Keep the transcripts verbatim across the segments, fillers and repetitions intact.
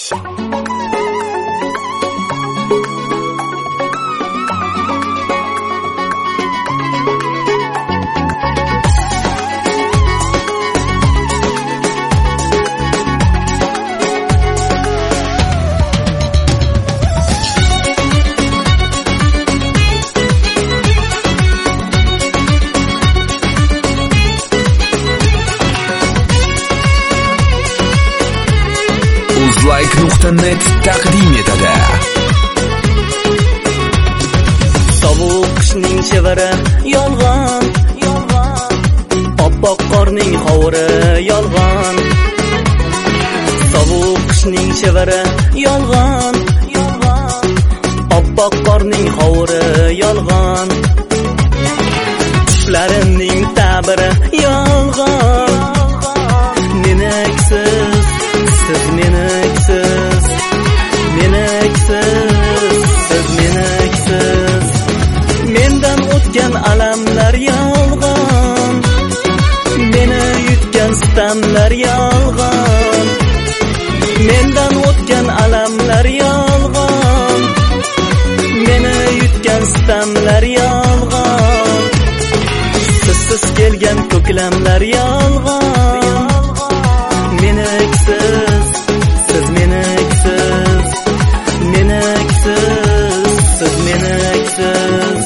uzlike nuqta net taqdim etadi. Sovuq qishning chevara yolg'on, yolg'on. Oppoq qorning hovuri yolg'on. Sovuq qishning chevara yolg'on, yolg'on. Oppoq qorning hovuri yolg'on. Tushlarimning ta'biri yolg'on. Meniksiz, siz meniksiz, meniksiz, siz meniksiz. Mendan o'tgan alamlar yolg'on, meni yutgan sitamlar yolg'on. Mendan o'tgan alamlar yolg'on, meni yutgan sitamlar yolg'on. Sizsiz kelgan ko'klamlar yolg'on. Meniksiz, siz meniksiz, meniksiz, siz meniksiz.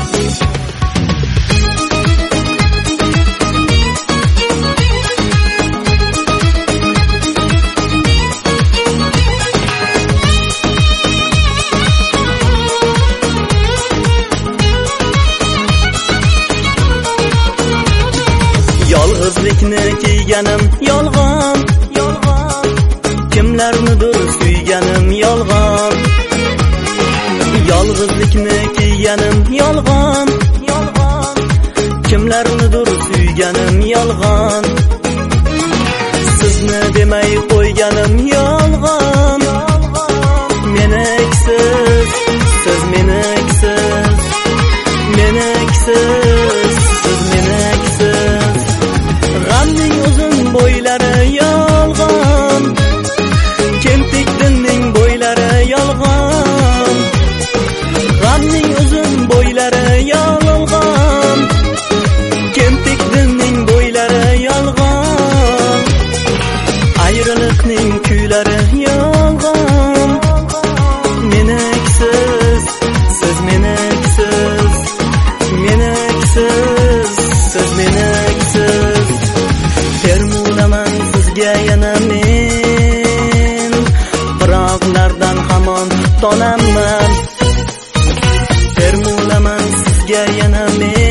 Yolg'izlikni kiyganim yolg'on, yolg'on. Kimlarnidir suyganim yolg'on. Yolg'izlikni kiyganim yolg'on, yolg'on. Kimlarnidir suyganim yolg'on. Sizni demay qo'yganim yolg'on, yolg'on. Meniksiz, siz meniksiz, meniksiz, siz meniksiz. G'amning uzun bo'ylari yolg'on, kemtik dinning bo'ylari yolg'on. G'amning uzun bo'ylari yolg'on, kemtik dinning bo'ylari yolg'on. Ayriliqning kuylari yolg'on. Meniksiz, siz meniksiz, meniksiz, siz meniksiz. Termulaman sizga yana men, biroqlardan hamon tonaman. Termulaman sizga yana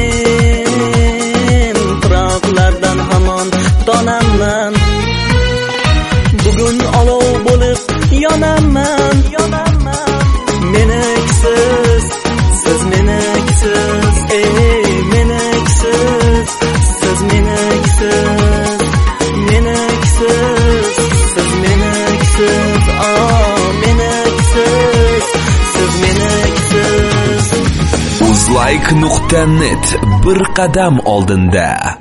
men, biroqlardan hamon tonaman. Bugun olov bo'lib yonaman, yonaman. Meniksiz, siz meniksiz, ey meniksiz, siz meniksiz, meniksiz, siz meniksiz, oh meniksiz, siz meniksiz. uzlike nuqta net bir qadam oldinda.